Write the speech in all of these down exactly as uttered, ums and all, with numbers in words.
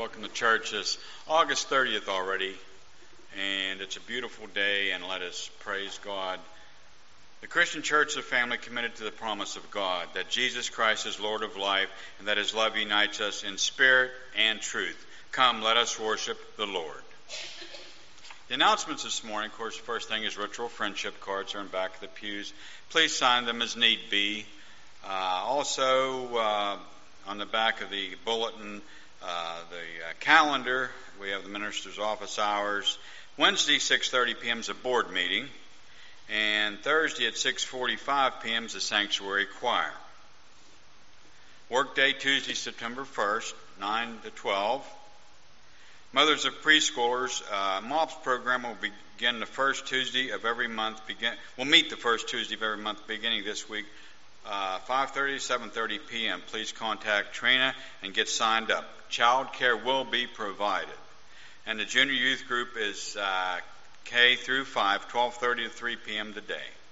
welcome to church. It's August thirtieth already, and it's a beautiful day, and let us praise God. The Christian church is a family committed to the promise of God, that Jesus Christ is Lord of life, and that his love unites us in spirit and truth. Come, let us worship the Lord. The announcements this morning, of course, the first thing is ritual friendship cards are in back of the pews. Please sign them as need be. Uh, also, uh, on the back of the bulletin, uh, the uh, calendar, we have the minister's office hours. Wednesday, six thirty p.m. is a board meeting. And Thursday at six forty-five p.m. is the sanctuary choir. Workday, Tuesday, September first, nine to twelve. Mothers of Preschoolers, uh, MOPS program will begin the first Tuesday of every month. Begin, we'll meet the first Tuesday of every month beginning this week, uh, five thirty to seven thirty p.m. Please contact Trina and get signed up. Child care will be provided. And the junior youth group is uh, K through five, twelve thirty to three p.m. today.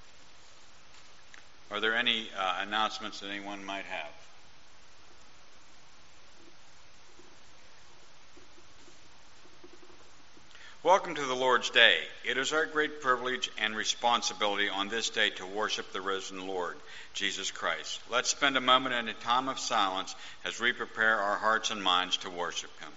Are there any uh, announcements that anyone might have? Welcome to the Lord's Day. It is our great privilege and responsibility on this day to worship the risen Lord, Jesus Christ. Let's spend a moment in a time of silence as we prepare our hearts and minds to worship him.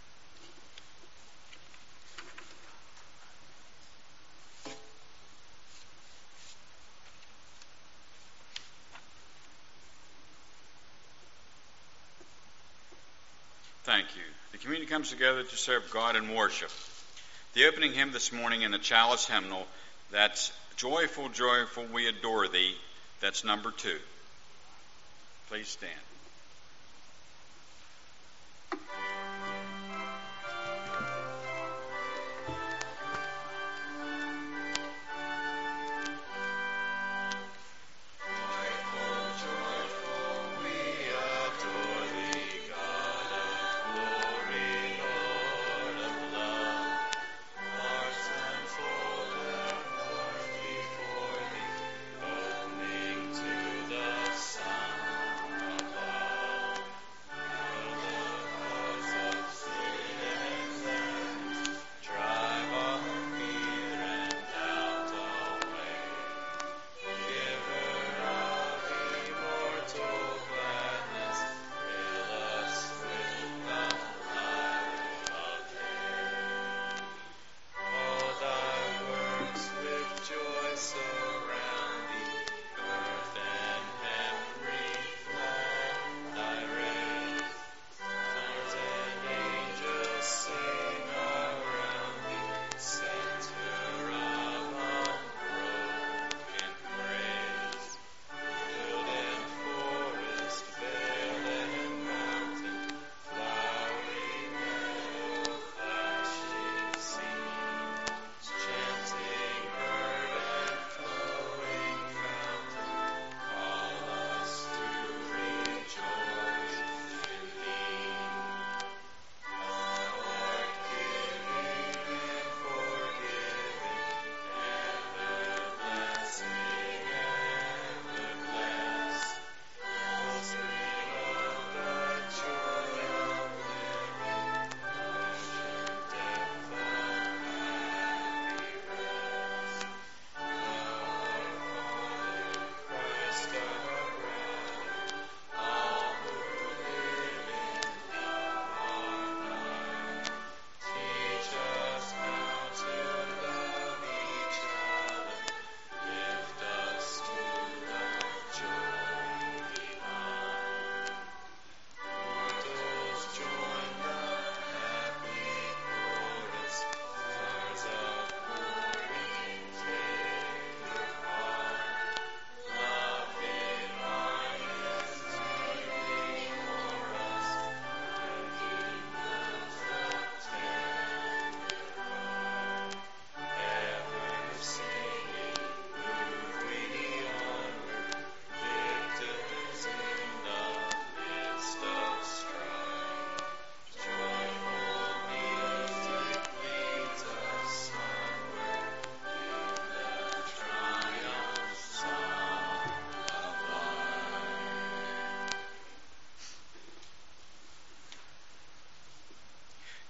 Thank you. The community comes together to serve God in worship. The opening hymn this morning in the Chalice Hymnal, that's Joyful, Joyful, We Adore Thee. That's number two. Please stand.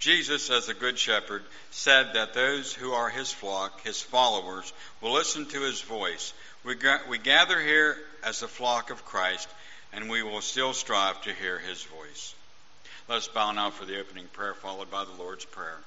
Jesus, as the Good Shepherd, said that those who are his flock, his followers, will listen to his voice. We, ga- we gather here as the flock of Christ, and we will still strive to hear his voice. Let us bow now for the opening prayer, followed by the Lord's Prayer.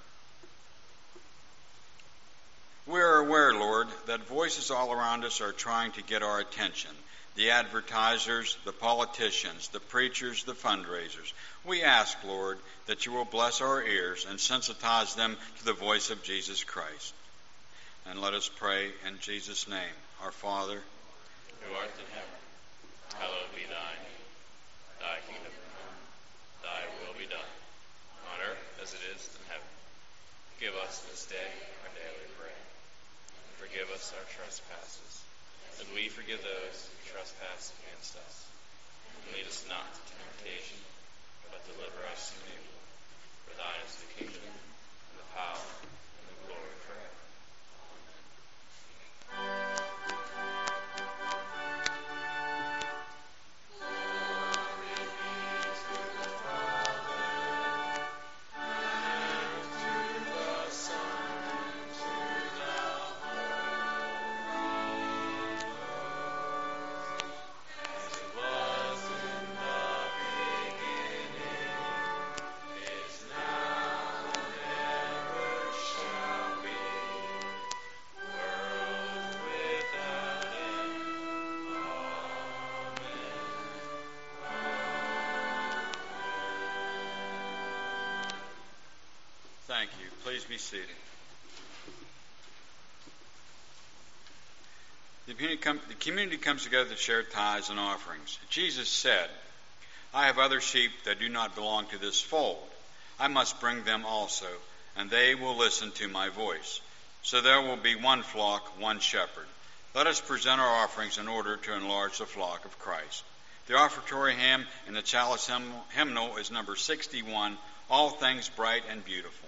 We are aware, Lord, that voices all around us are trying to get our attention. The advertisers, the politicians, the preachers, the fundraisers. We ask, Lord, that you will bless our ears and sensitize them to the voice of Jesus Christ. And let us pray in Jesus' name. Our Father, who art in heaven, hallowed be thy name. Thy kingdom come, thy will be done, on earth as it is in heaven. Give us this day our daily bread. And forgive us our trespasses, as we forgive those who trespass against us. And lead us not into temptation, but deliver us from evil. For thine is the kingdom, and the power, and the glory forever. thank you. Please be seated. The community, come, the community comes together to share tithes and offerings. Jesus said, I have other sheep that do not belong to this fold. I must bring them also, and they will listen to my voice. So there will be one flock, one shepherd. Let us present our offerings in order to enlarge the flock of Christ. The offertory hymn in the chalice hymnal is number sixty-one, All Things Bright and Beautiful.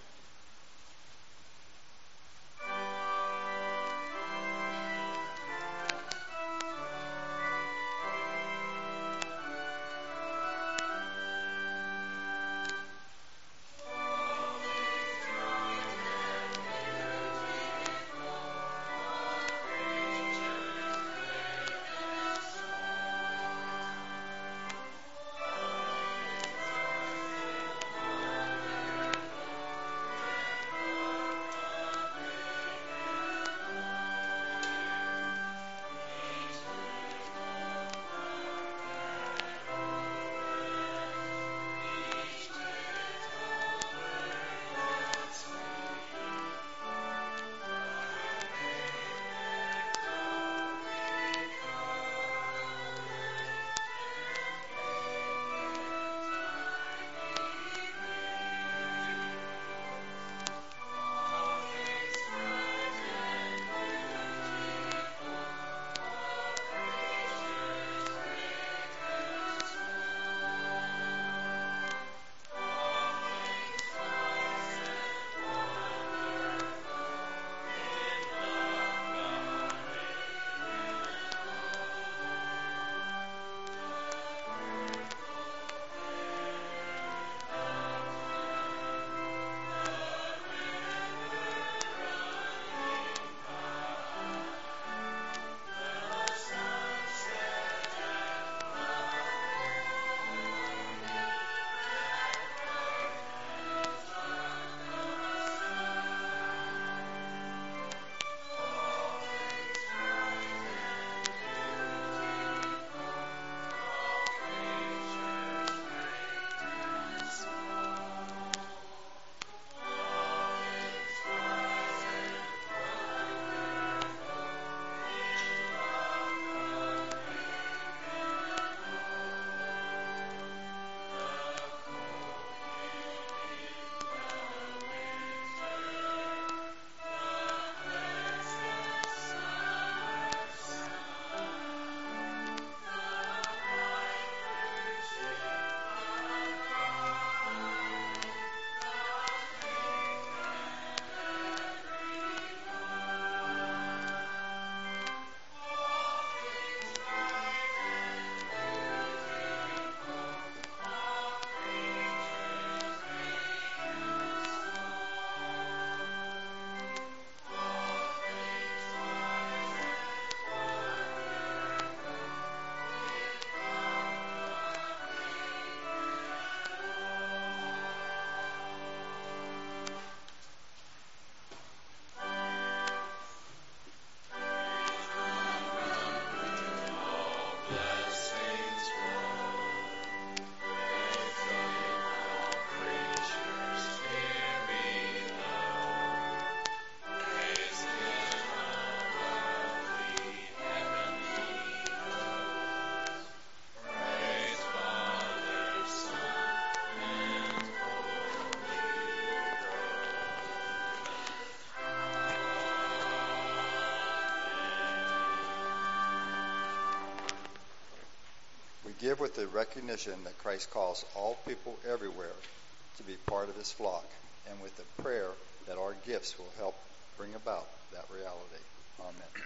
give with the recognition that Christ calls all people everywhere to be part of his flock, and with the prayer that our gifts will help bring about that reality. Amen.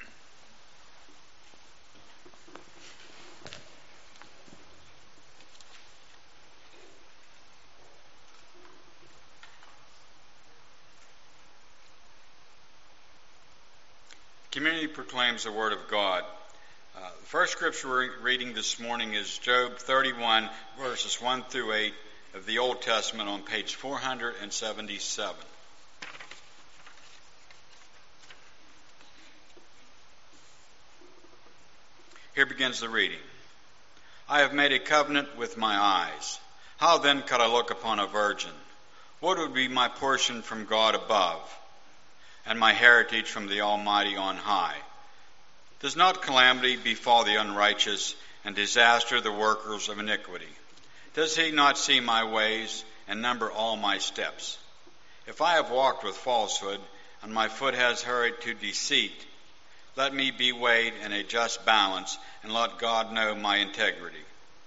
Community proclaims the Word of God. Uh, the first scripture we're reading this morning is Job thirty-one, verses one through eight of the Old Testament on page four hundred seventy-seven. Here begins the reading. I have made a covenant with my eyes. How then could I look upon a virgin? What would be my portion from God above, and my heritage from the Almighty on high? Does not calamity befall the unrighteous, and disaster the workers of iniquity? Does he not see my ways, and number all my steps? If I have walked with falsehood, and my foot has hurried to deceit, let me be weighed in a just balance, and let God know my integrity.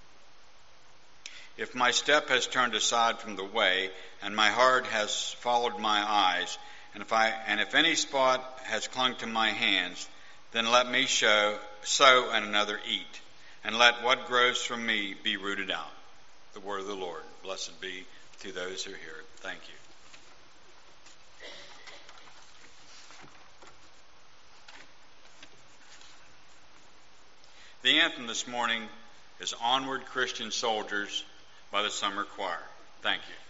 If my step has turned aside from the way, and my heart has followed my eyes, and if I and if any spot has clung to my hands, then let me show, sow and another eat, and let what grows from me be rooted out. The word of the Lord. Blessed be to those who hear it. Thank you. The anthem this morning is Onward Christian Soldiers by the Summer Choir. Thank you.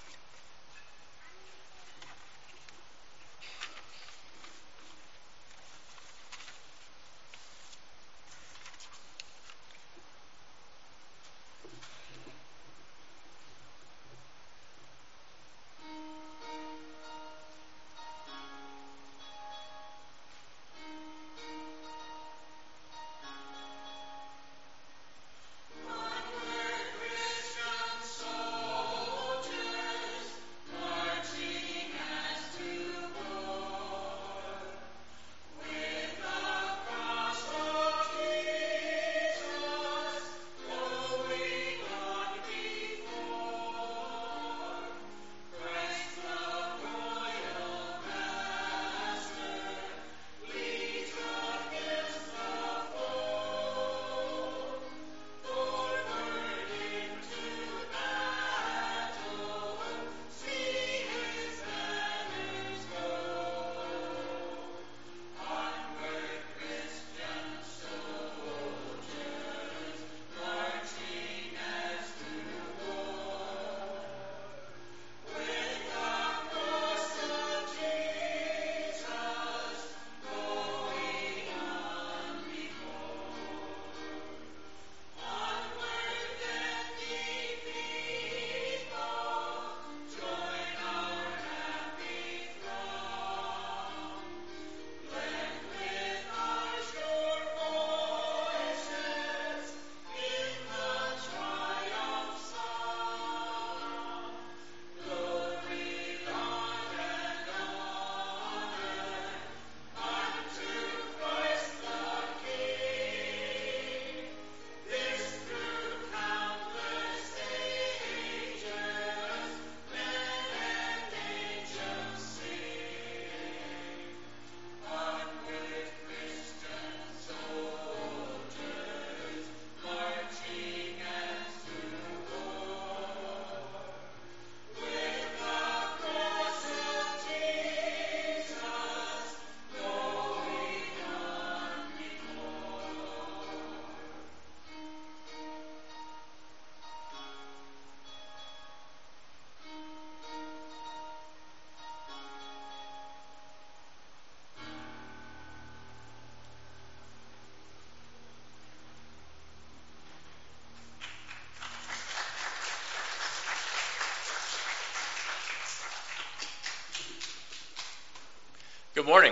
Good morning,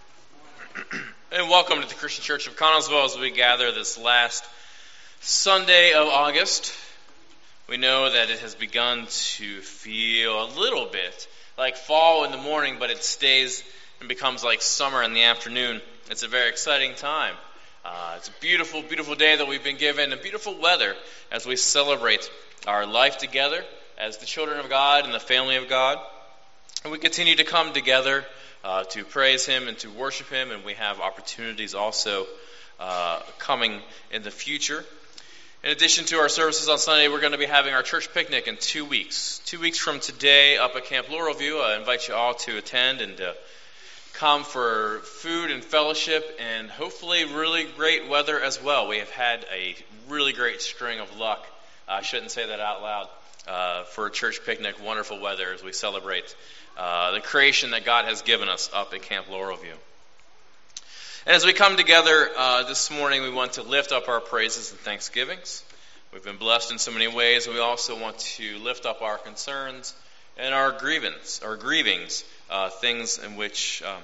and welcome to the Christian Church of Connellsville as we gather this last Sunday of August. We know that it has begun to feel a little bit like fall in the morning, but it stays and becomes like summer in the afternoon. It's a very exciting time. Uh, it's a beautiful, beautiful day that we've been given, and beautiful weather as we celebrate our life together as the children of God and the family of God. And we continue to come together uh, to praise Him and to worship Him, and we have opportunities also uh, coming in the future. In addition to our services on Sunday, we're going to be having our church picnic in two weeks. Two weeks from today up at Camp Laurel View. I invite you all to attend and uh, come for food and fellowship and hopefully really great weather as well. We have had a really great string of luck. I shouldn't say that out loud. Uh, for a church picnic, wonderful weather as we celebrate uh, the creation that God has given us up at Camp Laurel View. And as we come together uh, this morning, we want to lift up our praises and thanksgivings. We've been blessed in so many ways, and we also want to lift up our concerns and our grievance, our grievings, uh, things in which um,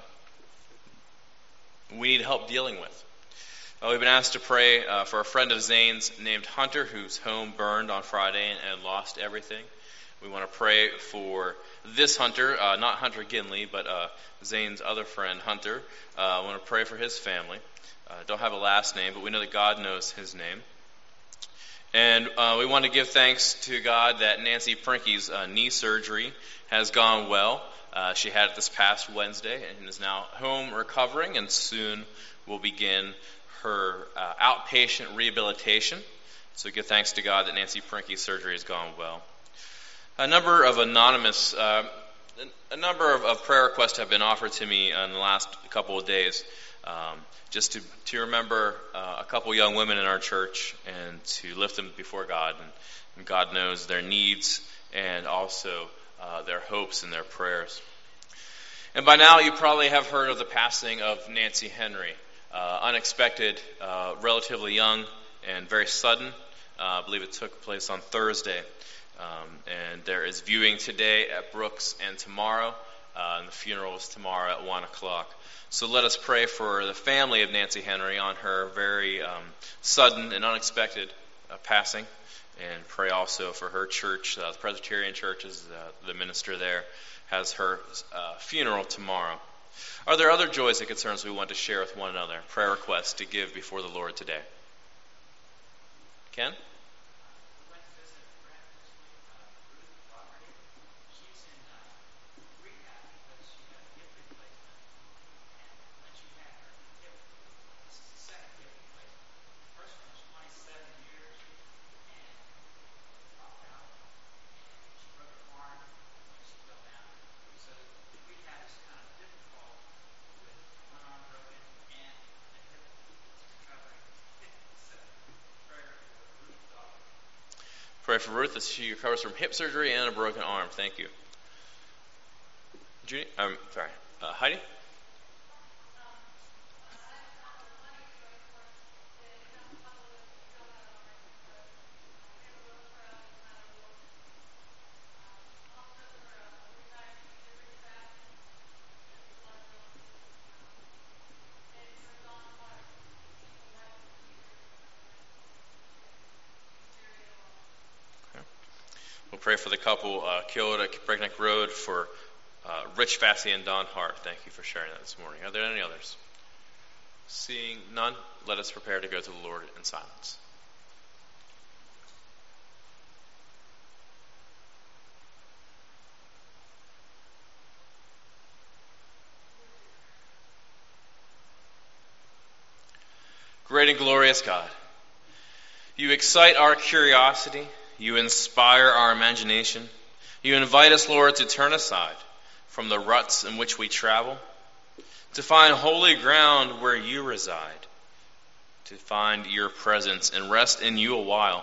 we need help dealing with. Uh, we've been asked to pray uh, for a friend of Zane's named Hunter, whose home burned on Friday and, and lost everything. We want to pray for this Hunter, uh, not Hunter Ginley, but uh, Zane's other friend, Hunter. Uh, I want to pray for his family. Uh, don't have a last name, but we know that God knows his name. And uh, we want to give thanks to God that Nancy Prinky's uh, knee surgery has gone well. Uh, she had it this past Wednesday and is now home recovering, and soon will begin her uh, outpatient rehabilitation. So give thanks to God that Nancy Prinky's surgery has gone well. A number of anonymous, uh, a number of, of prayer requests have been offered to me in the last couple of days. Um, just to, to remember uh, a couple young women in our church and to lift them before God. And, and God knows their needs and also uh, their hopes and their prayers. And by now you probably have heard of the passing of Nancy Henry. Uh, unexpected, uh, relatively young, and very sudden. Uh, I believe it took place on Thursday. Um, and there is viewing today at Brooks and tomorrow. Uh, and the funeral is tomorrow at one o'clock. So let us pray for the family of Nancy Henry on her very um, sudden and unexpected uh, passing, and pray also for her church, uh, the Presbyterian Church, as uh, the minister there has her uh, funeral tomorrow. Are there other joys and concerns we want to share with one another? Prayer requests to give before the Lord today. Ken? Pray for Ruth as she recovers from hip surgery and a broken arm. Thank you. Judy? I'm sorry. Uh, Heidi? Pray for the couple uh, killed at Breakneck Road, for uh, Rich Fassy and Don Hart. Thank you for sharing that this morning. Are there any others? Seeing none, let us prepare to go to the Lord in silence. Great and glorious God, you excite our curiosity. You inspire our imagination. You invite us, Lord, to turn aside from the ruts in which we travel, to find holy ground where you reside, to find your presence and rest in you a while.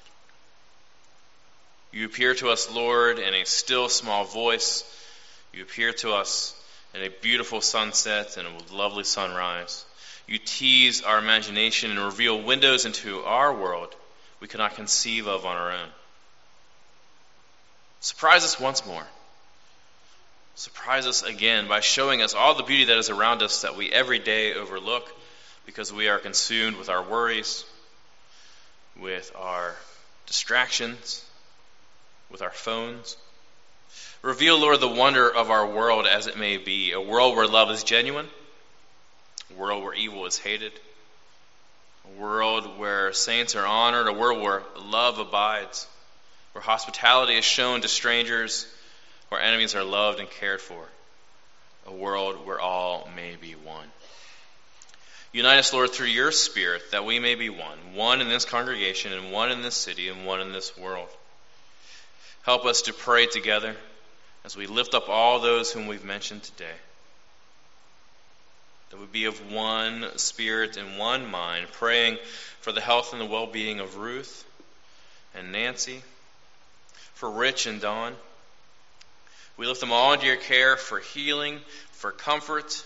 You appear to us, Lord, in a still small voice. You appear to us in a beautiful sunset and a lovely sunrise. You tease our imagination and reveal windows into our world we cannot conceive of on our own. Surprise us once more. Surprise us again by showing us all the beauty that is around us that we every day overlook because we are consumed with our worries, with our distractions, with our phones. Reveal, Lord, the wonder of our world as it may be, a world where love is genuine, a world where evil is hated, A world where saints are honored, a world where love abides, where hospitality is shown to strangers, where enemies are loved and cared for. A world where all may be one. Unite us, Lord, through your Spirit, that we may be one. One in this congregation, and one in this city, and one in this world. Help us to pray together as we lift up all those whom we've mentioned today. That we be of one spirit and one mind, praying for the health and the well-being of Ruth and Nancy, for Rich and Dawn. We lift them all into your care for healing, for comfort.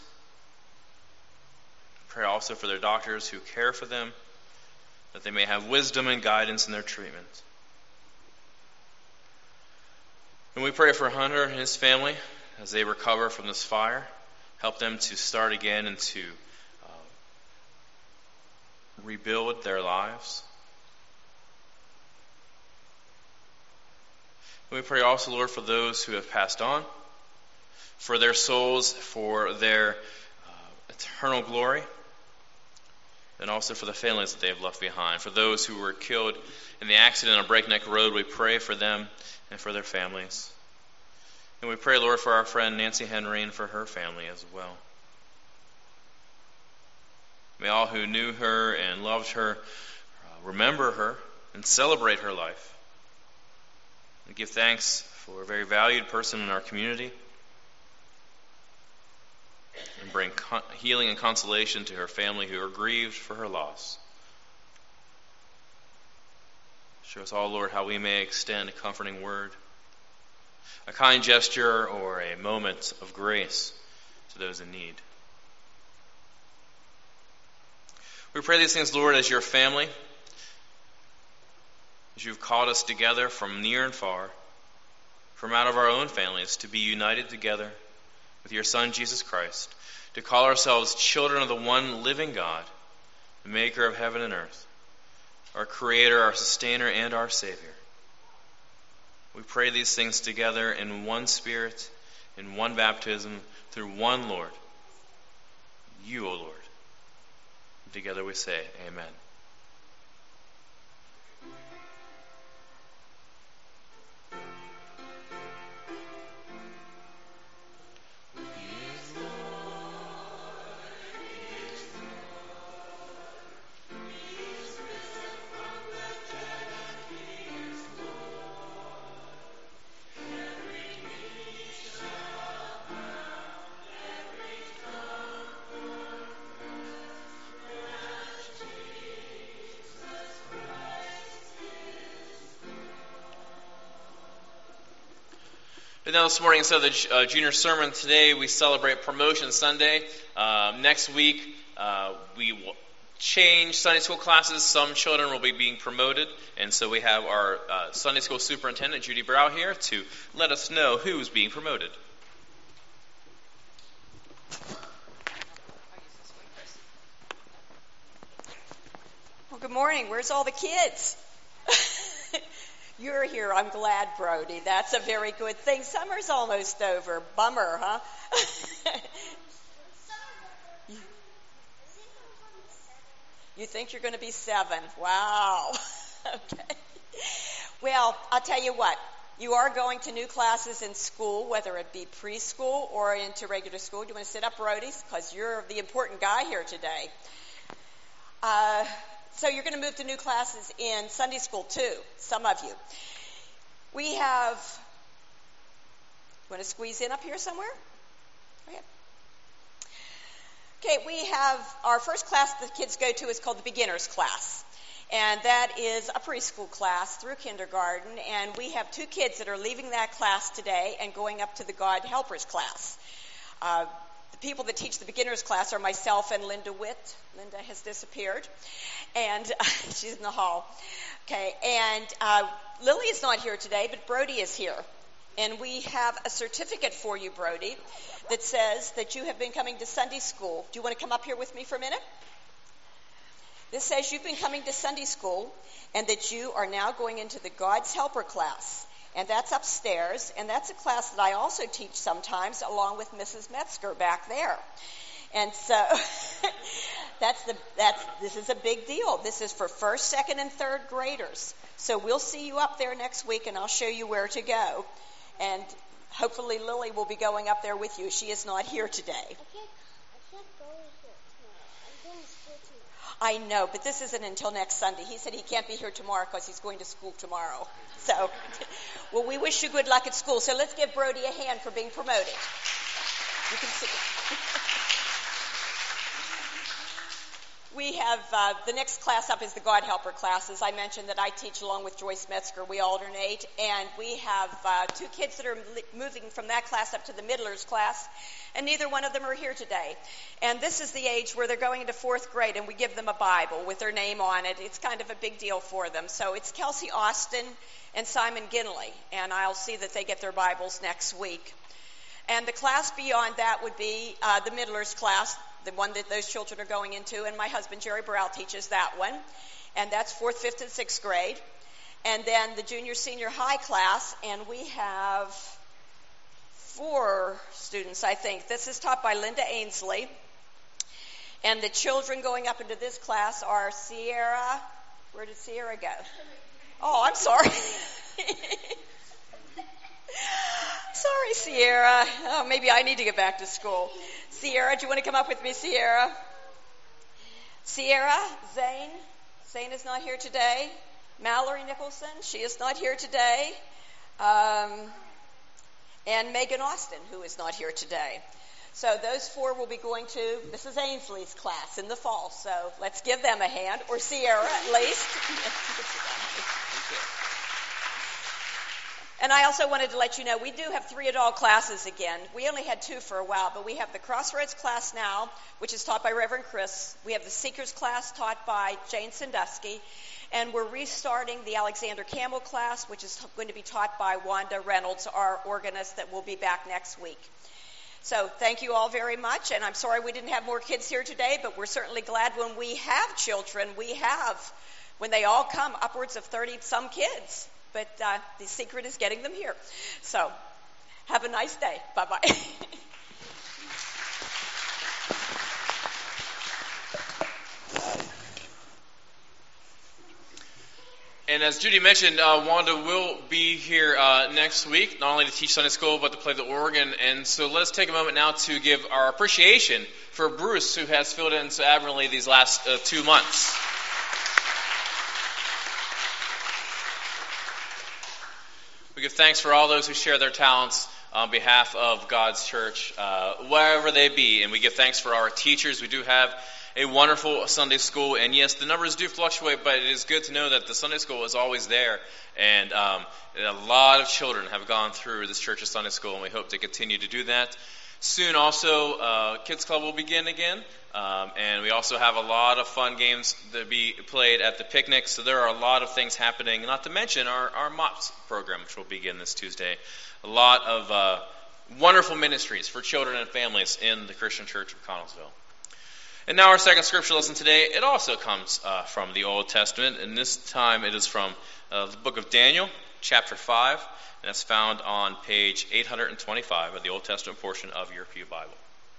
Pray also for their doctors who care for them, that they may have wisdom and guidance in their treatment. And we pray for Hunter and his family as they recover from this fire. Help them to start again and to uh, rebuild their lives. And we pray also, Lord, for those who have passed on, for their souls, for their uh, eternal glory, and also for the families that they have left behind. For those who were killed in the accident on Breakneck Road, we pray for them and for their families. And we pray, Lord, for our friend Nancy Henry and for her family as well. May all who knew her and loved her uh, remember her and celebrate her life. And give thanks for a very valued person in our community. And bring con- healing and consolation to her family who are grieved for her loss. Show us all, Lord, how we may extend a comforting word, a kind gesture, or a moment of grace to those in need. We pray these things, Lord, as your family, as you've called us together from near and far, from out of our own families, to be united together with your Son, Jesus Christ, to call ourselves children of the one living God, the maker of heaven and earth, our Creator, our Sustainer, and our Savior. We pray these things together in one Spirit, in one baptism, through one Lord, you, O Lord. And together we say, Amen. Now this morning, instead of the uh, junior sermon, today we celebrate Promotion Sunday. Uh, next week, uh, we will change Sunday school classes. Some children will be being promoted, and so we have our uh, Sunday school superintendent, Judy Brow, here to let us know who's being promoted. Well, good morning. Where's all the kids? You're here. I'm glad, Brody. That's a very good thing. Summer's almost over. Bummer, huh? You think you're going to be seven? Wow. Okay. Well, I'll tell you what. You are going to new classes in school, whether it be preschool or into regular school. Do you want to sit up, Brody? Because you're the important guy here today. Uh... So you're going to move to new classes in Sunday school too, some of you. We have, you want to squeeze in up here somewhere? Okay. Okay, we have our first class the kids go to is called the beginners class. And that is a preschool class through kindergarten. And we have two kids that are leaving that class today and going up to the God Helpers class. Uh, The people that teach the beginners class are myself and Linda Witt. Linda has disappeared, and uh, she's in the hall. Okay, and uh, Lily is not here today, but Brody is here. And we have a certificate for you, Brody, that says that you have been coming to Sunday school. Do you want to come up here with me for a minute? This says you've been coming to Sunday school and that you are now going into the God's Helper class. And that's upstairs, and that's a class that I also teach sometimes along with Missus Metzger back there. And so that's the that's this is a big deal. This is for first, second, and third graders. So we'll see you up there next week, and I'll show you where to go. And hopefully Lily will be going up there with you. She is not here today. I can't, I can't go here tomorrow. I'm going to school tomorrow. I know, but this isn't until next Sunday. He said he can't be here tomorrow because he's going to school tomorrow. So, well, we wish you good luck at school. So let's give Brody a hand for being promoted. You can sit. We have, uh, the next class up is the God Helper class. As I mentioned, that I teach along with Joyce Metzger. We alternate, and we have uh, two kids that are moving from that class up to the middlers class, and neither one of them are here today. And this is the age where they're going into fourth grade, and we give them a Bible with their name on it. It's kind of a big deal for them. So it's Kelsey Austin and Simon Ginley, and I'll see that they get their Bibles next week. And the class beyond that would be uh, the middlers class, the one that those children are going into, and my husband, Jerry Burrell, teaches that one. And that's fourth, fifth, and sixth grade. And then the junior, senior high class, and we have four students, I think. This is taught by Linda Ainsley. And the children going up into this class are Sierra. Where did Sierra go? Oh, I'm sorry. Sorry, Sierra. Oh, maybe I need to get back to school. Sierra, do you want to come up with me, Sierra? Sierra, Zane. Zane is not here today. Mallory Nicholson, she is not here today. Um, and Megan Austin, who is not here today. So those four will be going to Missus Ainsley's class in the fall. So let's give them a hand, or Sierra at least. And I also wanted to let you know, we do have three adult classes again. We only had two for a while, but we have the Crossroads class now, which is taught by Reverend Chris. We have the Seekers class taught by Jane Sandusky. And we're restarting the Alexander Campbell class, which is going to be taught by Wanda Reynolds, our organist, that will be back next week. So thank you all very much. And I'm sorry we didn't have more kids here today, but we're certainly glad when we have children, we have, when they all come, upwards of thirty-some kids. But uh, the secret is getting them here. So have a nice day. Bye-bye. And as Judy mentioned, uh, Wanda will be here uh, next week, not only to teach Sunday school, but to play the organ. And so let us take a moment now to give our appreciation for Bruce, who has filled in so admirably these last uh, two months. We give thanks for all those who share their talents on behalf of God's church, uh, wherever they be. And we give thanks for our teachers. We do have a wonderful Sunday school. And yes, the numbers do fluctuate, but it is good to know that the Sunday school is always there. And um, a lot of children have gone through this church's Sunday school, and we hope to continue to do that. Soon also, uh, Kids Club will begin again. Um, and we also have a lot of fun games to be played at the picnic. So there are a lot of things happening, not to mention our, our MOPS program, which will begin this Tuesday. A lot of uh, wonderful ministries for children and families in the Christian Church of Connellsville. And now our second scripture lesson today, it also comes uh, from the Old Testament. And this time it is from uh, the book of Daniel, chapter five. And that's found on page eight hundred twenty-five of the Old Testament portion of your Pew Bible.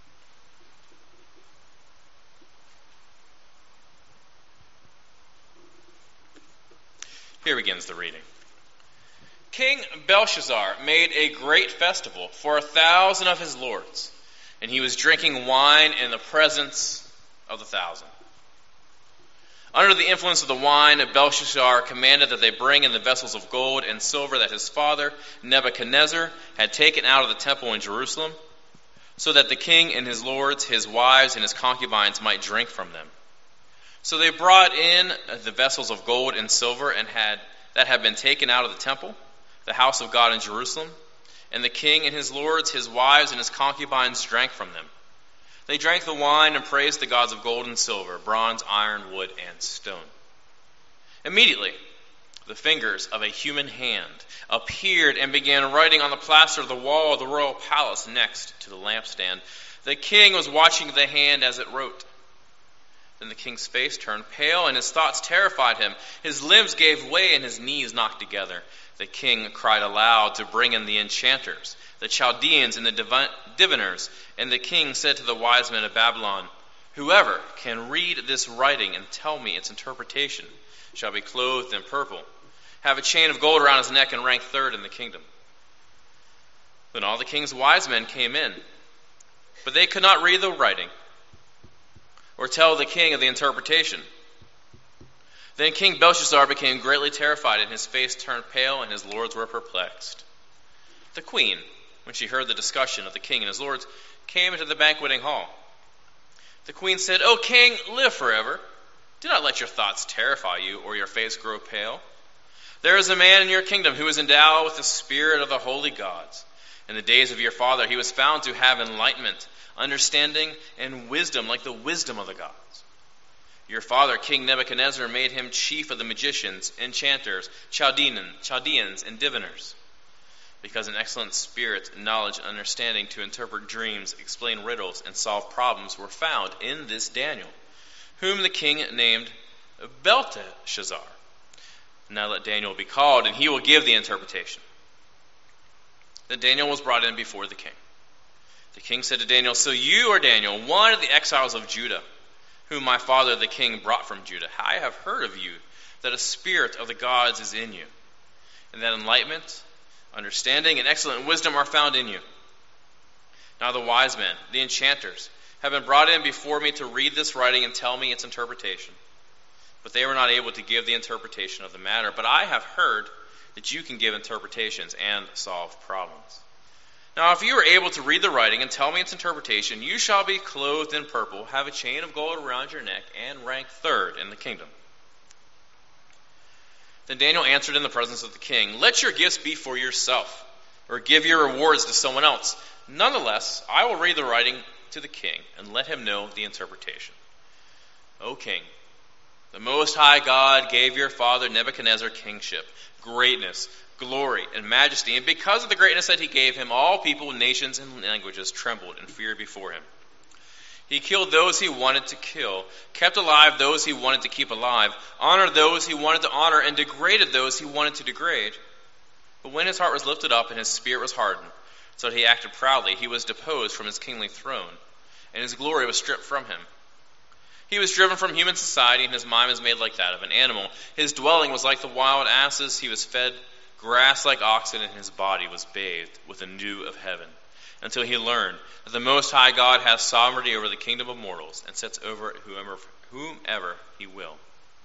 Here begins the reading. King Belshazzar made a great festival for a thousand of his lords, and he was drinking wine in the presence of the thousand. Under the influence of the wine, Belshazzar commanded that they bring in the vessels of gold and silver that his father, Nebuchadnezzar, had taken out of the temple in Jerusalem, so that the king and his lords, his wives, and his concubines might drink from them. So they brought in the vessels of gold and silver and had that had been taken out of the temple, the house of God in Jerusalem, and the king and his lords, his wives, and his concubines drank from them. They drank the wine and praised the gods of gold and silver, bronze, iron, wood, and stone. Immediately, the fingers of a human hand appeared and began writing on the plaster of the wall of the royal palace next to the lampstand. The king was watching the hand as it wrote. Then the king's face turned pale, and his thoughts terrified him. His limbs gave way, and his knees knocked together. The king cried aloud to bring in the enchanters, the Chaldeans, and the divi- diviners. And the king said to the wise men of Babylon, "Whoever can read this writing and tell me its interpretation shall be clothed in purple, have a chain of gold around his neck, and rank third in the kingdom." Then all the king's wise men came in, but they could not read the writing or tell the king of the interpretation. Then King Belshazzar became greatly terrified, and his face turned pale, and his lords were perplexed. The queen, when she heard the discussion of the king and his lords, came into the banqueting hall. The queen said, "O king, live forever. Do not let your thoughts terrify you, or your face grow pale. There is a man in your kingdom who is endowed with the spirit of the holy gods. In the days of your father he was found to have enlightenment, understanding, and wisdom like the wisdom of the gods. Your father, King Nebuchadnezzar, made him chief of the magicians, enchanters, Chaldean, Chaldeans, and diviners. Because an excellent spirit, knowledge, and understanding to interpret dreams, explain riddles, and solve problems were found in this Daniel, whom the king named Belteshazzar. Now let Daniel be called, and he will give the interpretation." Then Daniel was brought in before the king. The king said to Daniel, "So you are Daniel, one of the exiles of Judah, whom my father the king brought from Judah. I have heard of you, that a spirit of the gods is in you, and that enlightenment, understanding, and excellent wisdom are found in you. Now the wise men, the enchanters, have been brought in before me to read this writing and tell me its interpretation. But they were not able to give the interpretation of the matter. But I have heard that you can give interpretations and solve problems. Now if you are able to read the writing and tell me its interpretation, you shall be clothed in purple, have a chain of gold around your neck, and rank third in the kingdom." Then Daniel answered in the presence of the king, "Let your gifts be for yourself, or give your rewards to someone else. Nonetheless, I will read the writing to the king, and let him know the interpretation. O king, the Most High God gave your father Nebuchadnezzar kingship, greatness, glory, and majesty, and because of the greatness that he gave him, all people, nations, and languages trembled and feared before him. He killed those he wanted to kill, kept alive those he wanted to keep alive, honored those he wanted to honor, and degraded those he wanted to degrade. But when his heart was lifted up and his spirit was hardened, so that he acted proudly, he was deposed from his kingly throne, and his glory was stripped from him. He was driven from human society, and his mind was made like that of an animal. His dwelling was like the wild asses. He was fed grass like oxen, and his body was bathed with the dew of heaven, until he learned that the Most High God has sovereignty over the kingdom of mortals, and sets over it whomever, whomever he will.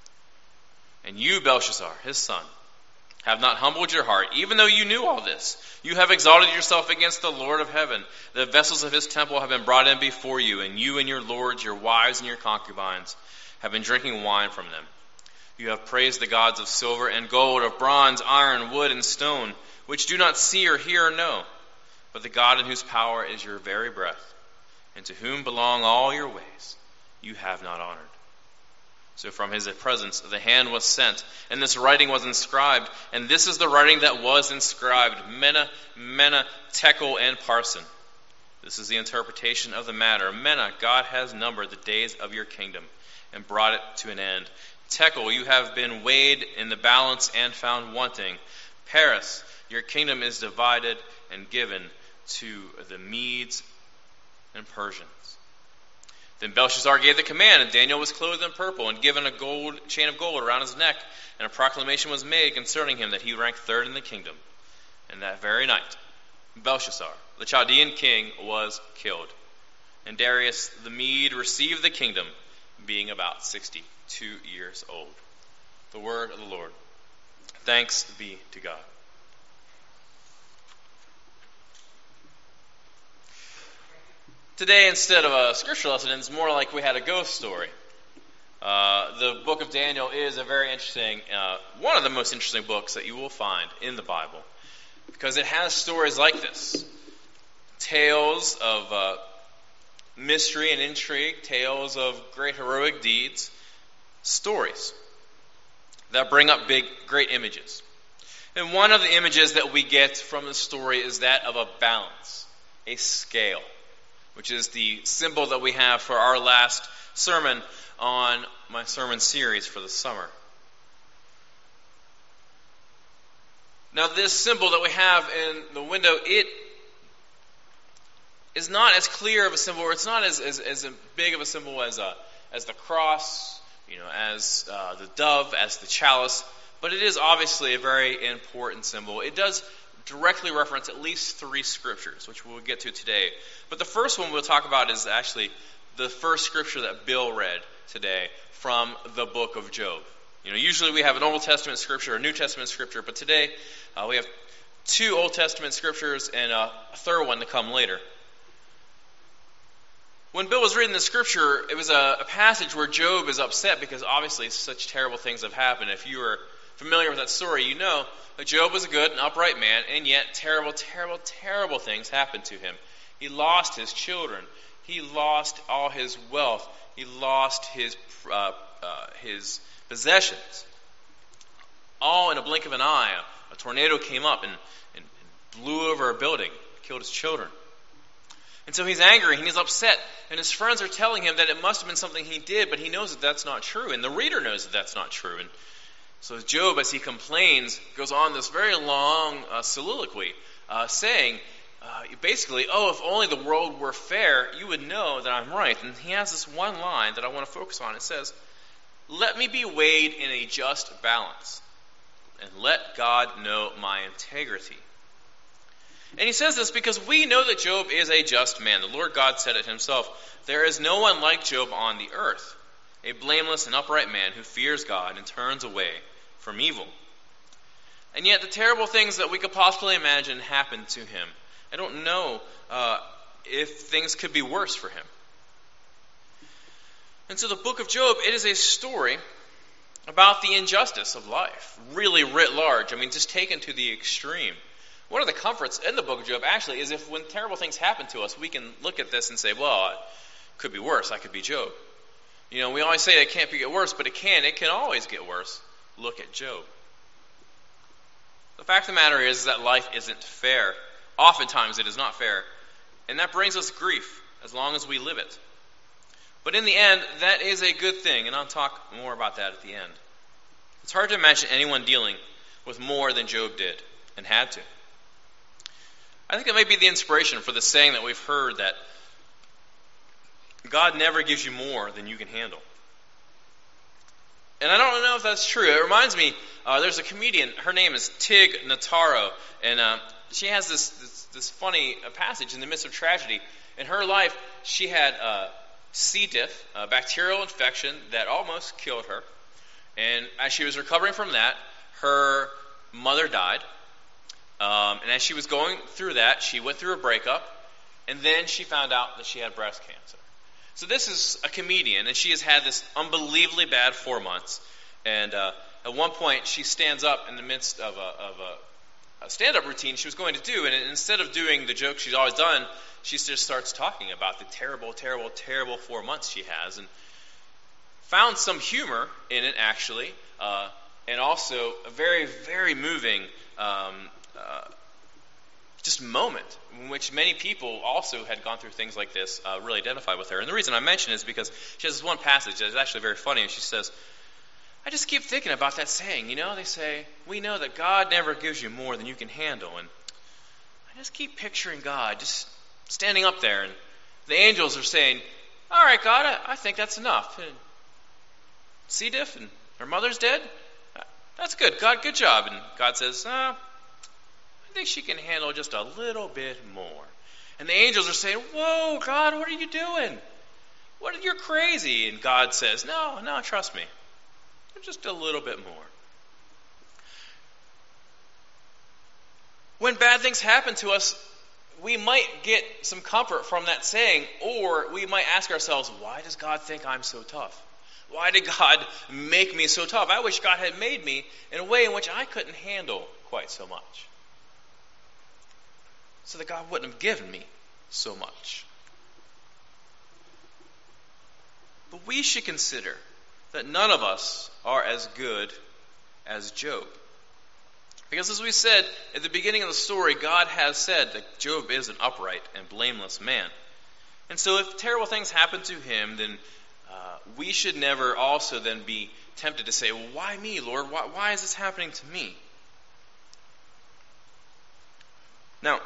And you, Belshazzar, his son, have not humbled your heart, even though you knew all this. You have exalted yourself against the Lord of heaven. The vessels of his temple have been brought in before you, and you and your lords, your wives, and your concubines have been drinking wine from them. You have praised the gods of silver and gold, of bronze, iron, wood, and stone, which do not see or hear or know, but the God in whose power is your very breath, and to whom belong all your ways, you have not honored. So from his presence the hand was sent, and this writing was inscribed, and this is the writing that was inscribed, Mene, Mene, Tekel, and Parsin. This is the interpretation of the matter. Mene, God has numbered the days of your kingdom, and brought it to an end. Tekel, you have been weighed in the balance and found wanting. Paris, your kingdom is divided and given to the Medes and Persians. Then Belshazzar gave the command, and Daniel was clothed in purple and given a gold chain of gold around his neck, and a proclamation was made concerning him that he ranked third in the kingdom. And that very night, Belshazzar, the Chaldean king, was killed, and Darius the Mede received the kingdom, being about sixty-two years old. The word of the Lord. Thanks be to God. Today, instead of a scripture lesson, it's more like we had a ghost story. Uh, the book of Daniel is a very interesting, uh, one of the most interesting books that you will find in the Bible, because it has stories like this. Tales of uh, mystery and intrigue, tales of great heroic deeds, stories that bring up big, great images. And one of the images that we get from the story is that of a balance, a scale, which is the symbol that we have for our last sermon on my sermon series for the summer. Now, this symbol that we have in the window, it is not as clear of a symbol, or it's not as, as, as big of a symbol as a, as the cross, you know, as uh, the dove, as the chalice, but it is obviously a very important symbol. It does directly reference at least three scriptures, which we'll get to today. But the first one we'll talk about is actually the first scripture that Bill read today from the book of Job. You know, usually we have an Old Testament scripture, a New Testament scripture, but today uh, we have two Old Testament scriptures and a, a third one to come later. When Bill was reading the scripture, it was a, a passage where Job is upset because obviously such terrible things have happened. If you are familiar with that story, you know that Job was a good and upright man, and yet terrible, terrible, terrible things happened to him. He lost his children. He lost all his wealth. He lost his uh, uh, his possessions. All in a blink of an eye. A, a tornado came up and, and, and blew over a building, killed his children. And so he's angry and he's upset, and his friends are telling him that it must have been something he did, but he knows that that's not true, and the reader knows that that's not true. And so Job, as he complains, goes on this very long uh, soliloquy, uh, saying, uh, basically, oh, if only the world were fair, you would know that I'm right. And he has this one line that I want to focus on. It says, let me be weighed in a just balance, and let God know my integrity. And he says this because we know that Job is a just man. The Lord God said it himself. There is no one like Job on the earth, a blameless and upright man who fears God and turns away from evil. And yet the terrible things that we could possibly imagine happened to him. I don't know uh, if things could be worse for him. And so the book of Job, it is a story about the injustice of life, really writ large. I mean, just taken to the extreme. One of the comforts in the book of Job, actually, is if when terrible things happen to us, we can look at this and say, well, it could be worse. I could be Job. You know, we always say it can't get worse, but it can. It can always get worse. Look at Job. The fact of the matter is that life isn't fair. Oftentimes it is not fair. And that brings us grief as long as we live it. But in the end, that is a good thing, and I'll talk more about that at the end. It's hard to imagine anyone dealing with more than Job did and had to. I think that may be the inspiration for the saying that we've heard that God never gives you more than you can handle. And I don't know if that's true. It reminds me, uh, there's a comedian, her name is Tig Notaro, and uh, she has this, this, this funny uh, passage in the midst of tragedy. In her life, she had uh, C. diff, a bacterial infection that almost killed her. And as she was recovering from that, her mother died. Um, and as she was going through that, she went through a breakup, and then she found out that she had breast cancer. So this is a comedian, and she has had this unbelievably bad four months. And uh, at one point, she stands up in the midst of a, of a, a stand-up routine she was going to do, and instead of doing the joke she's always done, she just starts talking about the terrible, terrible, terrible four months she has, and found some humor in it, actually, uh, and also a very, very moving um Uh, just moment in which many people also had gone through things like this uh, really identify with her. And the reason I mention it is because she has this one passage that is actually very funny, and she says, I just keep thinking about that saying, you know, they say, we know that God never gives you more than you can handle, and I just keep picturing God just standing up there, and the angels are saying, all right, God, I, I think that's enough. And C. diff, and her mother's dead? That's good, God, good job. And God says, uh, I think she can handle just a little bit more. And the angels are saying, whoa, God, what are you doing? What, you're crazy. And God says, no, no, trust me. Just a little bit more. When bad things happen to us, we might get some comfort from that saying, or we might ask ourselves, why does God think I'm so tough? Why did God make me so tough? I wish God had made me in a way in which I couldn't handle quite so much, so that God wouldn't have given me so much. But we should consider that none of us are as good as Job. Because as we said at the beginning of the story, God has said that Job is an upright and blameless man. And so if terrible things happen to him, then uh, we should never also then be tempted to say, well, why me, Lord? Why, why is this happening to me? Now,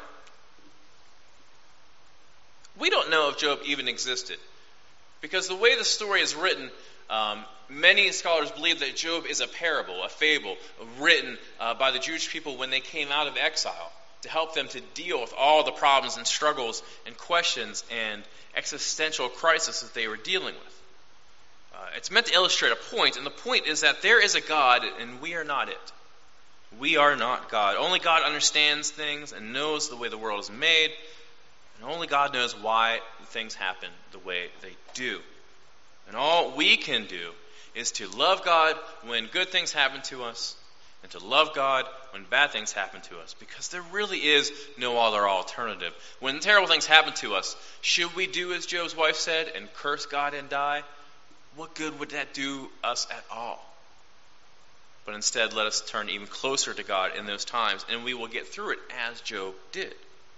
we don't know if Job even existed, because the way the story is written, um, many scholars believe that Job is a parable, a fable, written uh, by the Jewish people when they came out of exile to help them to deal with all the problems and struggles and questions and existential crisis that they were dealing with. Uh, it's meant to illustrate a point, and the point is that there is a God, and we are not it. We are not God. Only God understands things and knows the way the world is made, and only God knows why things happen the way they do. And all we can do is to love God when good things happen to us, and to love God when bad things happen to us, because there really is no other alternative. When terrible things happen to us, should we do as Job's wife said and curse God and die? What good would that do us at all? But instead, let us turn even closer to God in those times, and we will get through it as Job did.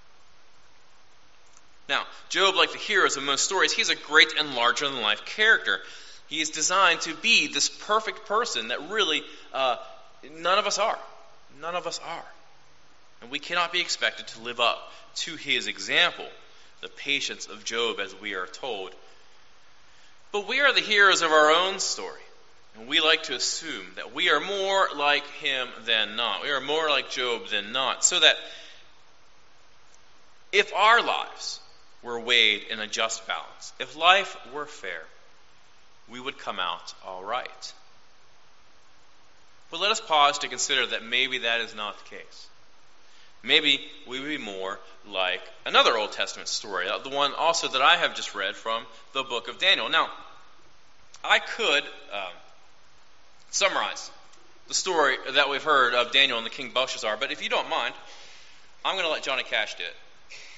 Now, Job, like the heroes of most stories, he's a great and larger-than-life character. He is designed to be this perfect person that really uh, none of us are. None of us are. And we cannot be expected to live up to his example, the patience of Job, as we are told. But we are the heroes of our own story. And we like to assume that we are more like him than not. We are more like Job than not. So that if our lives were weighed in a just balance, if life were fair, we would come out all right. But let us pause to consider that maybe that is not the case. Maybe we would be more like another Old Testament story, the one also that I have just read from the book of Daniel. Now, I could um, summarize the story that we've heard of Daniel and the King Belshazzar, but if you don't mind, I'm going to let Johnny Cash do it.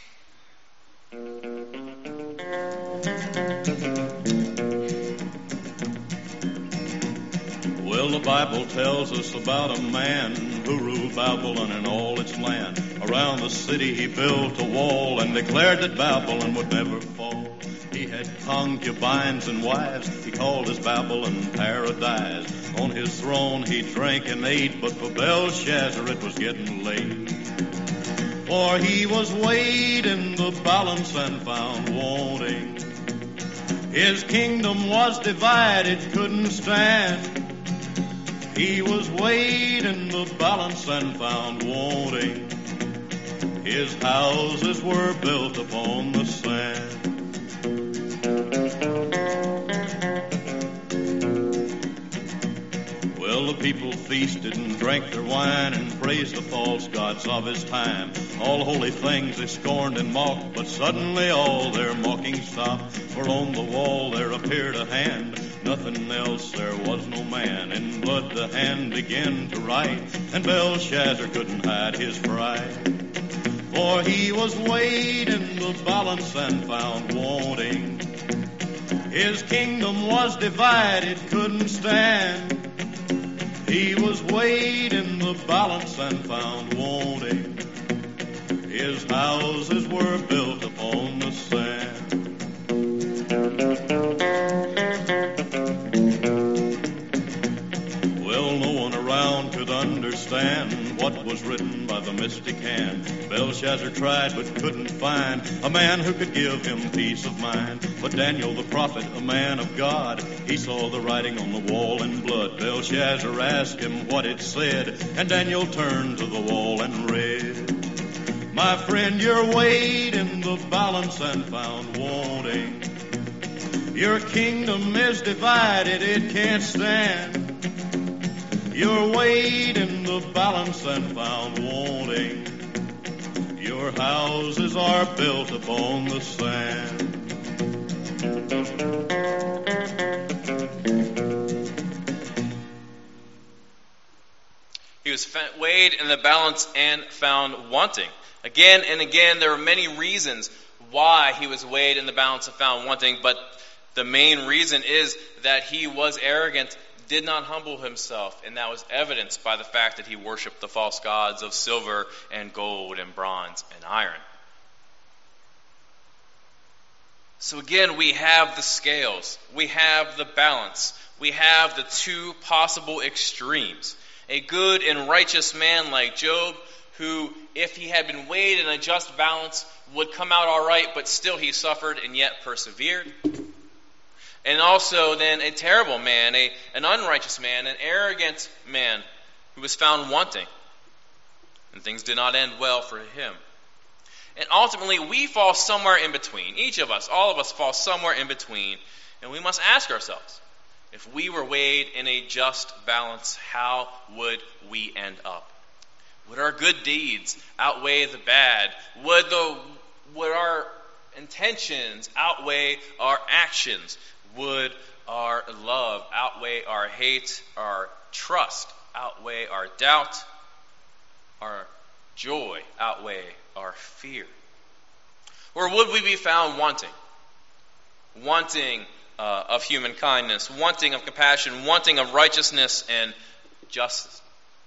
Well, the Bible tells us about a man who ruled Babylon and all its land. Around the city he built a wall and declared that Babylon would never fall. He had concubines and wives, he called his Babylon paradise. On his throne he drank and ate, but for Belshazzar it was getting late. For he was weighed in the balance and found wanting. His kingdom was divided, couldn't stand. He was weighed in the balance and found wanting. His houses were built upon the sand. Well, the people feasted and drank their wine and praised the false gods of his time. All holy things they scorned and mocked, but suddenly all their mocking stopped. For on the wall there appeared a hand, nothing else, there was no man. In blood the hand began to write, and Belshazzar couldn't hide his pride. For he was weighed in the balance and found wanting. His kingdom was divided, couldn't stand. He was weighed in the balance and found wanting. His houses were built upon the sand. Well, no one around could understand what was written by the mystic hand. Belshazzar tried but couldn't find a man who could give him peace of mind. But Daniel the prophet, a man of God, he saw the writing on the wall in blood. Belshazzar asked him what it said, and Daniel turned to the wall and read. My friend, you're weighed in the balance and found wanting. Your kingdom is divided, it can't stand. You're weighed in the balance and found wanting. Your houses are built upon the sand. He was weighed in the balance and found wanting. Again and again, there were many reasons why he was weighed in the balance and found wanting, but the main reason is that he was arrogant, did not humble himself, and that was evidenced by the fact that he worshipped the false gods of silver and gold and bronze and iron. So again, we have the scales. We have the balance. We have the two possible extremes. A good and righteous man like Job, who, if he had been weighed in a just balance, would come out all right, but still he suffered and yet persevered. And also then a terrible man, a, an unrighteous man, an arrogant man who was found wanting. And things did not end well for him. And ultimately, we fall somewhere in between. Each of us, all of us fall somewhere in between. And we must ask ourselves, if we were weighed in a just balance, how would we end up? Would our good deeds outweigh the bad? Would, the, would our intentions outweigh our actions? Would our love outweigh our hate? Our trust outweigh our doubt? Our joy outweigh our fear? Or would we be found wanting? Wanting uh, of human kindness, wanting of compassion, wanting of righteousness and justice.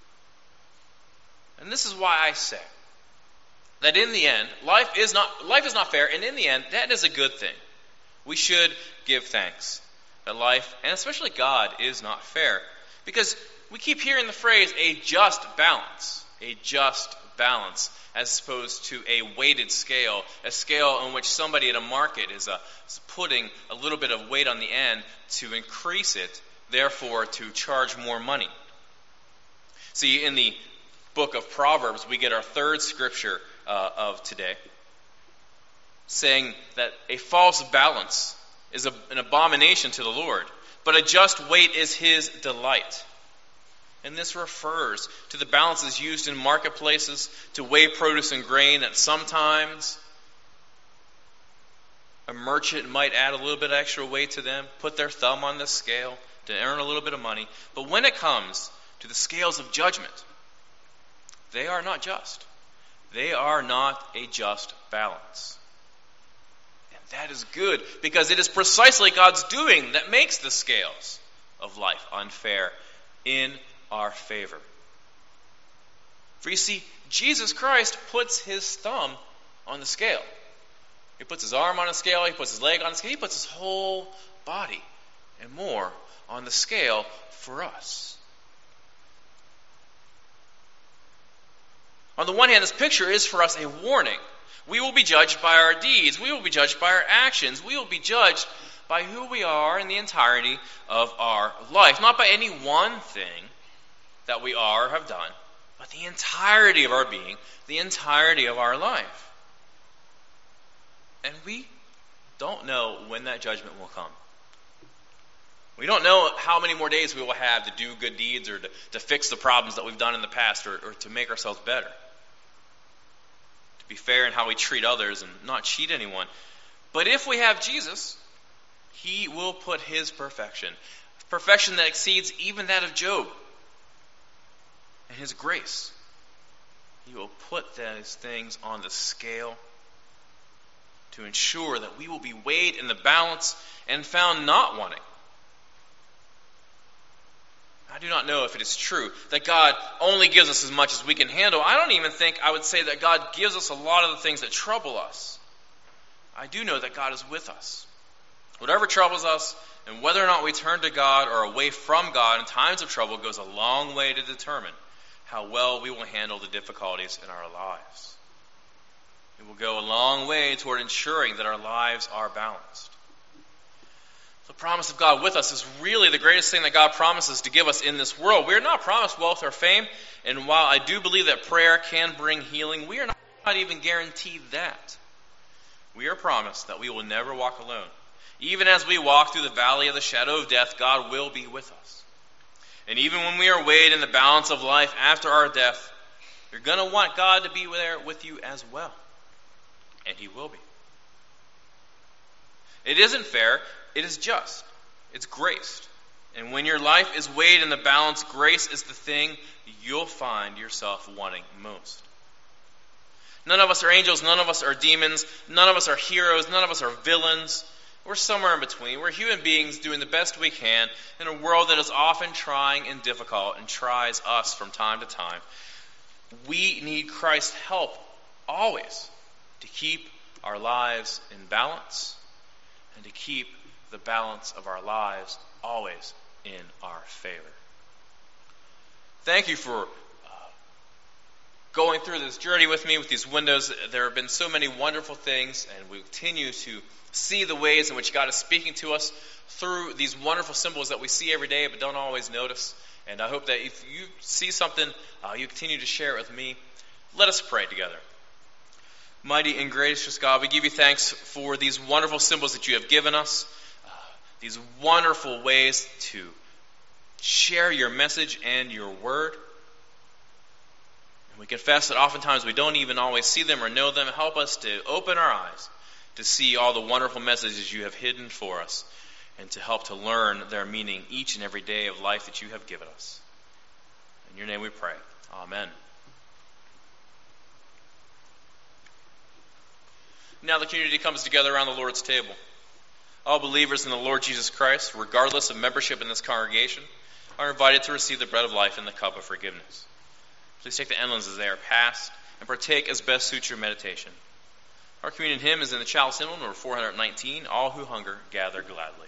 And this is why I say that in the end, life is not life is not fair, and in the end, that is a good thing. We should give thanks that life, and especially God, is not fair. Because we keep hearing the phrase, a just balance. A just balance, as opposed to a weighted scale, a scale in which somebody at a market is, uh, is putting a little bit of weight on the end to increase it, therefore to charge more money. See, in the book of Proverbs, we get our third scripture uh, of today, saying that a false balance is a, an abomination to the Lord, but a just weight is his delight. And this refers to the balances used in marketplaces to weigh produce and grain, that sometimes a merchant might add a little bit of extra weight to them, put their thumb on the scale to earn a little bit of money. But when it comes to the scales of judgment, they are not just. They are not a just balance. And that is good, because it is precisely God's doing that makes the scales of life unfair in our favor. For you see, Jesus Christ puts his thumb on the scale. He puts his arm on a scale, he puts his leg on a scale, he puts his whole body and more on the scale for us. On the one hand, this picture is for us a warning. We will be judged by our deeds. We will be judged by our actions. We will be judged by who we are in the entirety of our life. Not by any one thing that we are or have done, but the entirety of our being, the entirety of our life. And we don't know when that judgment will come. We don't know how many more days we will have to do good deeds or to, to fix the problems that we've done in the past, or, or to make ourselves better. To be fair in how we treat others and not cheat anyone. But if we have Jesus, he will put his perfection, perfection that exceeds even that of Job, and his grace. He will put those things on the scale to ensure that we will be weighed in the balance and found not wanting. I do not know if it is true that God only gives us as much as we can handle. I don't even think I would say that God gives us a lot of the things that trouble us. I do know that God is with us. Whatever troubles us, and whether or not we turn to God or away from God in times of trouble, goes a long way to determine how well we will handle the difficulties in our lives. It will go a long way toward ensuring that our lives are balanced. The promise of God with us is really the greatest thing that God promises to give us in this world. We are not promised wealth or fame, and while I do believe that prayer can bring healing, we are not, not even guaranteed that. We are promised that we will never walk alone. Even as we walk through the valley of the shadow of death, God will be with us. And even when we are weighed in the balance of life after our death, you're going to want God to be there with you as well. And he will be. It isn't fair. It is just. It's graced. And when your life is weighed in the balance, grace is the thing you'll find yourself wanting most. None of us are angels. None of us are demons. None of us are heroes. None of us are villains. We're somewhere in between. We're human beings doing the best we can in a world that is often trying and difficult and tries us from time to time. We need Christ's help always to keep our lives in balance and to keep the balance of our lives always in our favor. Thank you for uh, going through this journey with me with these windows. There have been so many wonderful things, and we continue to see the ways in which God is speaking to us through these wonderful symbols that we see every day but don't always notice. And I hope that if you see something, uh, you continue to share it with me. Let us pray together. Mighty and gracious God, we give you thanks for these wonderful symbols that you have given us, uh, these wonderful ways to share your message and your word. And we confess that oftentimes we don't even always see them or know them. Help us to open our eyes to see all the wonderful messages you have hidden for us, and to help to learn their meaning each and every day of life that you have given us. In your name we pray. Amen. Now the community comes together around the Lord's table. All believers in the Lord Jesus Christ, regardless of membership in this congregation, are invited to receive the bread of life and the cup of forgiveness. Please take the emblems as they are passed and partake as best suits your meditation. Our communion hymn is in the chalice hymnal, number four hundred nineteen, All Who Hunger Gather Gladly.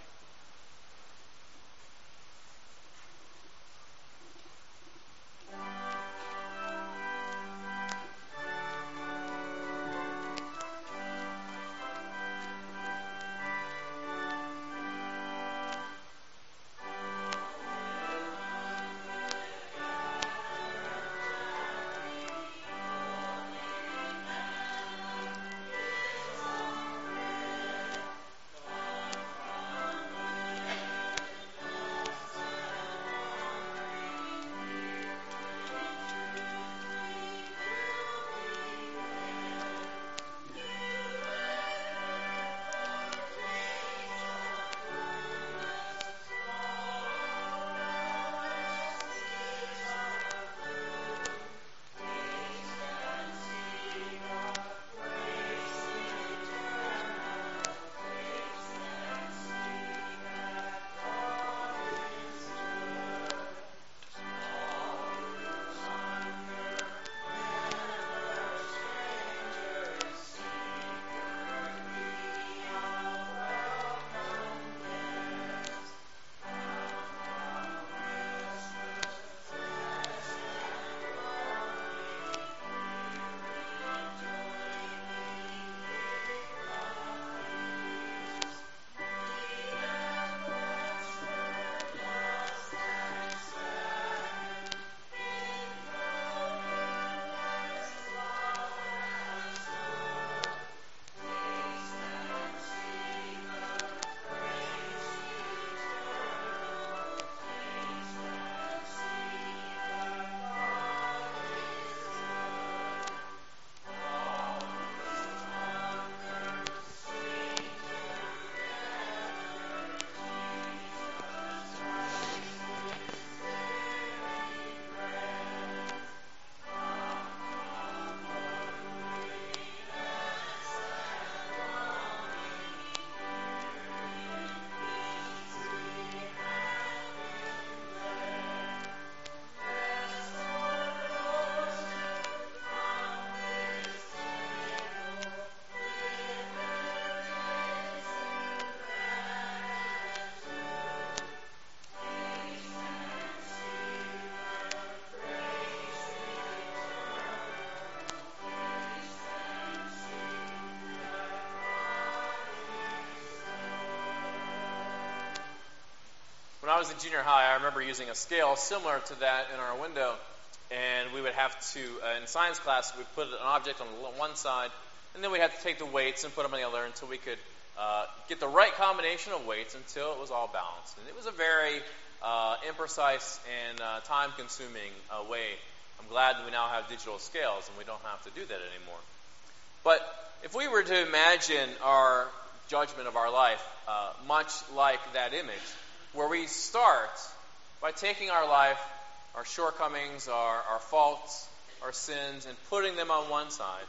When I was in junior high, I remember using a scale similar to that in our window, and we would have to, uh, in science class, we'd put an object on one side, and then we'd have to take the weights and put them on the other until we could uh, get the right combination of weights until it was all balanced. And it was a very uh, imprecise and uh, time-consuming uh, way. I'm glad that we now have digital scales and we don't have to do that anymore. But if we were to imagine our judgment of our life uh, much like that image, where we start by taking our life, our shortcomings, our, our faults, our sins, and putting them on one side.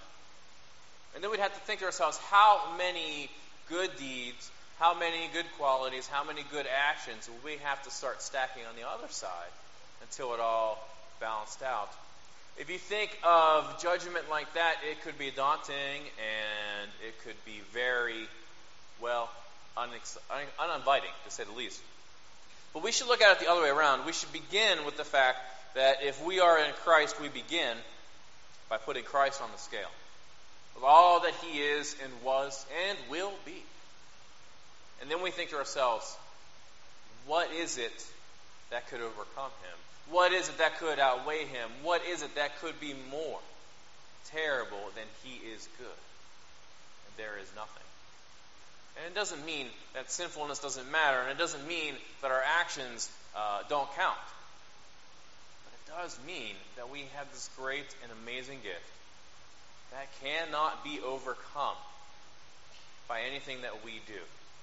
And then we'd have to think to ourselves, how many good deeds, how many good qualities, how many good actions will we have to start stacking on the other side until it all balanced out? If you think of judgment like that, it could be daunting and it could be very, well, unex- un- uninviting, to say the least. But we should look at it the other way around. We should begin with the fact that if we are in Christ, we begin by putting Christ on the scale of all that he is and was and will be. And then we think to ourselves, what is it that could overcome him? What is it that could outweigh him? What is it that could be more terrible than he is good? And there is nothing. And it doesn't mean that sinfulness doesn't matter, and it doesn't mean that our actions uh, don't count. But it does mean that we have this great and amazing gift that cannot be overcome by anything that we do.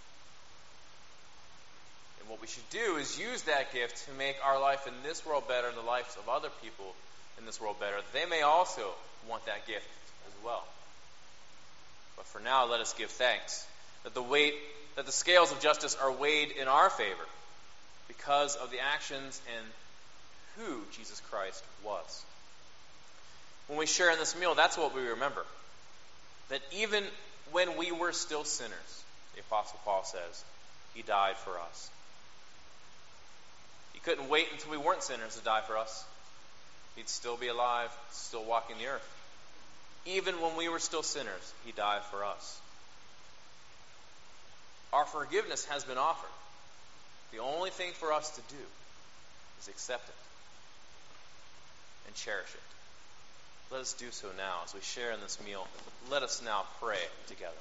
And what we should do is use that gift to make our life in this world better and the lives of other people in this world better. They may also want that gift as well. But for now, let us give thanks that the weight, that the scales of justice are weighed in our favor because of the actions and who Jesus Christ was. When we share in this meal, that's what we remember. That even when we were still sinners, the Apostle Paul says, he died for us. He couldn't wait until we weren't sinners to die for us. He'd still be alive, still walking the earth. Even when we were still sinners, he died for us. Our forgiveness has been offered. The only thing for us to do is accept it and cherish it. Let us do so now as we share in this meal. Let us now pray together.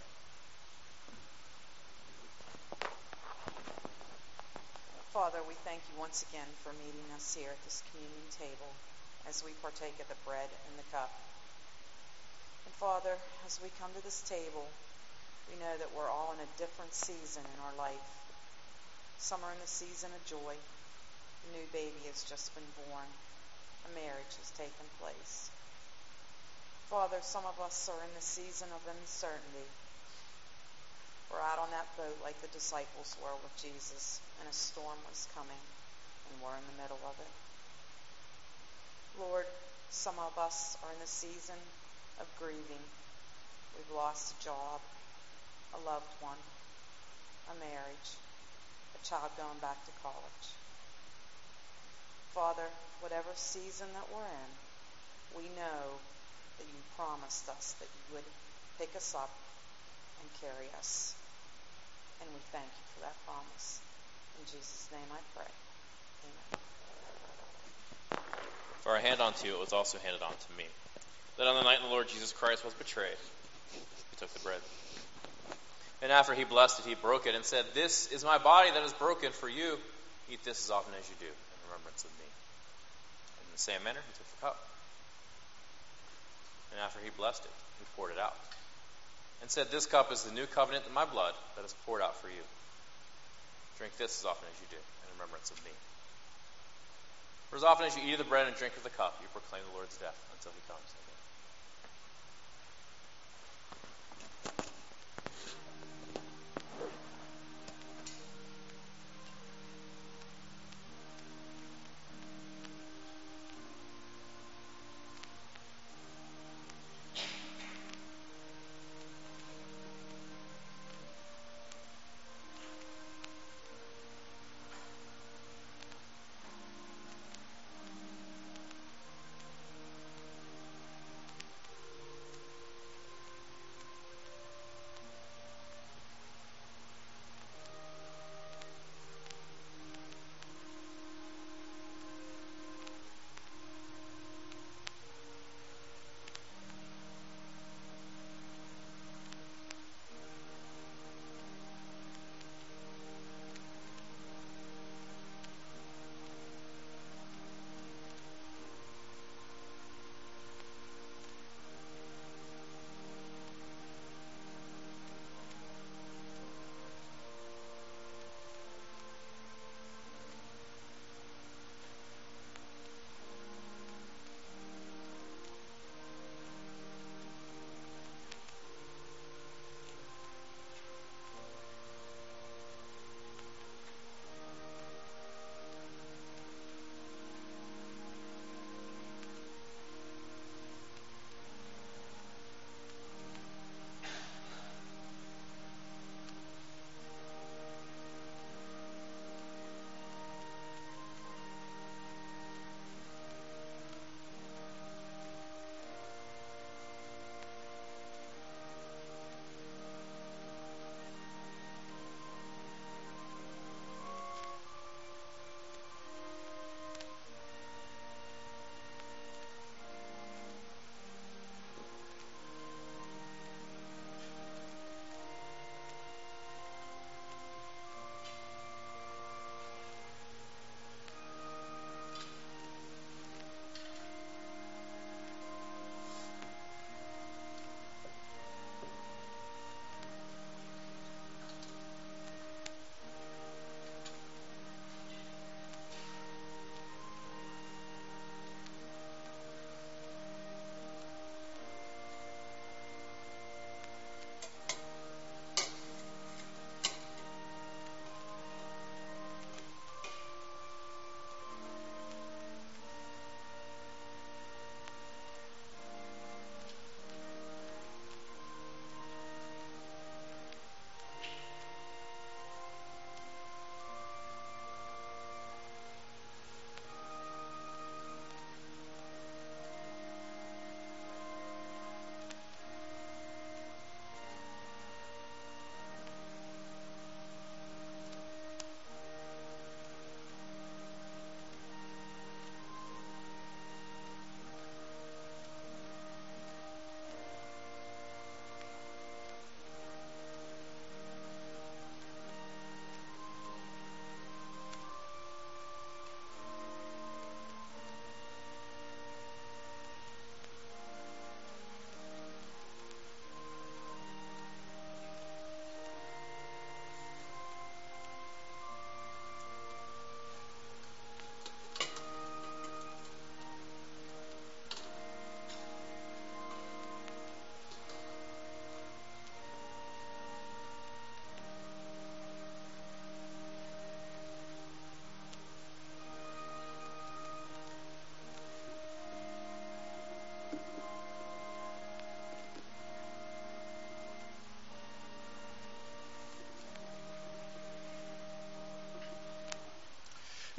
Father, we thank you once again for meeting us here at this communion table as we partake of the bread and the cup. And Father, as we come to this table, we know that we're all in a different season in our life. Some are in the season of joy. A new baby has just been born. A marriage has taken place. Father, some of us are in the season of uncertainty. We're out on that boat like the disciples were with Jesus, and a storm was coming, and we're in the middle of it. Lord, some of us are in the season of grieving. We've lost a job, a loved one, a marriage, a child going back to college. Father, whatever season that we're in, we know that you promised us that you would pick us up and carry us. And we thank you for that promise. In Jesus' name I pray. Amen. For I hand on to you, it was also handed on to me, that on the night the Lord Jesus Christ was betrayed, he took the bread. And after he blessed it, he broke it and said, "This is my body that is broken for you. Eat this as often as you do in remembrance of me." And in the same manner, he took the cup. And after he blessed it, he poured it out and said, "This cup is the new covenant in my blood that is poured out for you. Drink this as often as you do in remembrance of me." For as often as you eat of the bread and drink of the cup, you proclaim the Lord's death until he comes. Amen.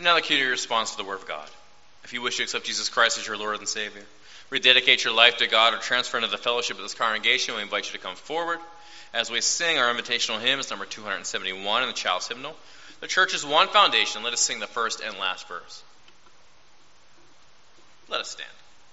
Now the community responds to the Word of God. If you wish to accept Jesus Christ as your Lord and Savior, rededicate your life to God, or transfer into the fellowship of this congregation, we invite you to come forward as we sing our invitational hymn. It's number two seventy-one in the Child's Hymnal. The church is one foundation. Let us sing the first and last verse. Let us stand.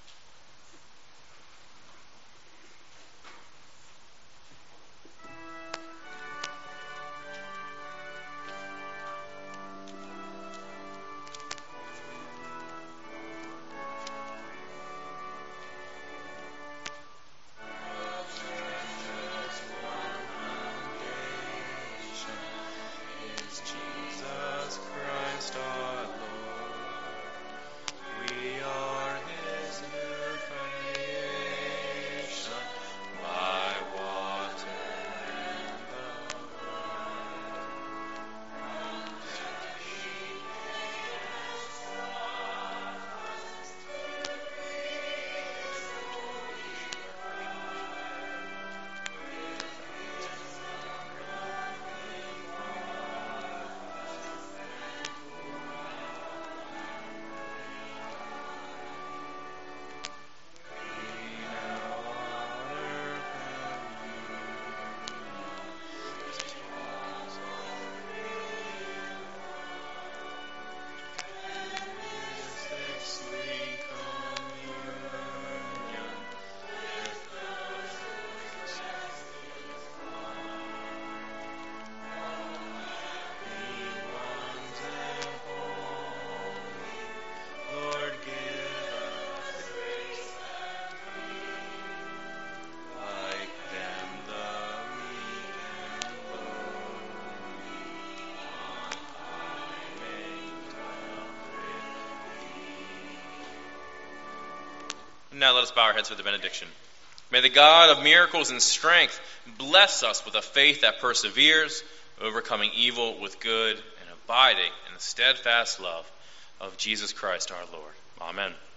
Now let us bow our heads for the benediction. May the God of miracles and strength bless us with a faith that perseveres, overcoming evil with good and abiding in the steadfast love of Jesus Christ our Lord. Amen.